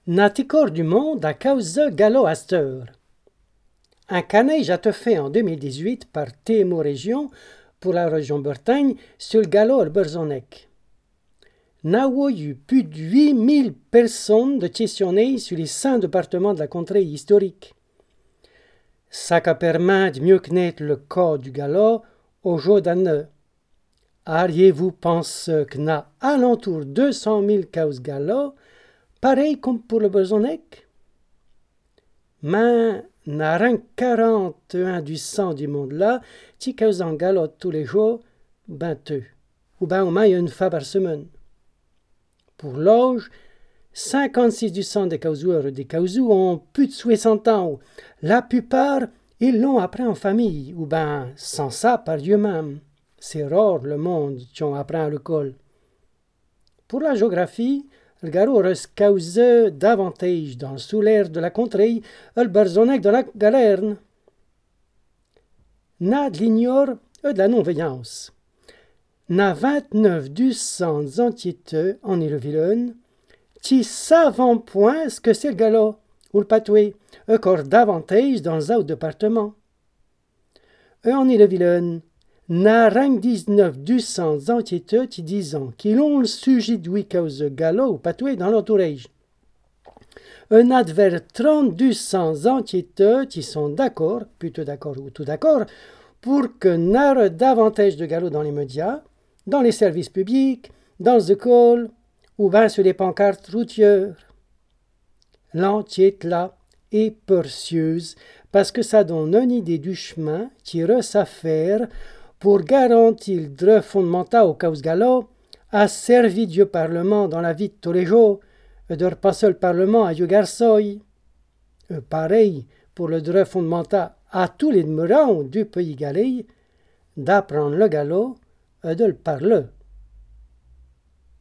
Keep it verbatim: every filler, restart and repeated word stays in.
Na ticor du monde à cause gallo asteur. Un caneige a été fait en deux mille dix-huit par T M O Région pour la région Bretagne sur le gallo al Berzonec. N'a eu plus de huit mille personnes de questionner sur les cinq départements de la contrée historique. Ça a permis de mieux connaître le cas du gallo au jour d'année. Auriez-vous pensé que n'a alentour deux cent mille causes gallo, pareil comme pour le Berzonec? Mais n'a rien quarante et un du sang du monde là, qui cause en gallo tous les jours, ben deux, ou ben au moins une fois par semaine. Pour l'âge, cinquante-six du sang des causeurs et des causous ont plus de soixante ans. La plupart, ils l'ont appris en famille, ou ben sans ça par Dieu-même. C'est rare le monde qui ont appris à l'école. Pour la géographie, le gallo reste causé davantage dans le sous-l'air de la contrée, le Berzonec de la galerne. N'a de l'ignore et de la non-veillance. N'a vingt-neuf du cent entités en Ille-et-Vilaine qui savent point ce que c'est le gallo ou le patoué, encore davantage dans les autres départements. Et en Ille-et-Vilaine, n'a rien dix-neuf du cent entités qui disent qu'ils ont le sujet de cause gallo ou patoué dans l'entourage. Un advers trente du cent entités qui sont d'accord, plutôt d'accord ou tout d'accord, pour que n'ait davantage de gallo dans les médias, dans les services publics, dans les écoles, ou bien sur les pancartes routières. L'entiète là est précieuse parce que ça donne une idée du chemin qui reste à faire pour garantir le droit fondamental au cause gallo, a servi du Parlement dans la vie de tous les jours, et de repasser le Parlement à Dieu garçoy. Pareil pour le droit fondamental à tous les demeurants du pays galais, d'apprendre le gallo et de le parler.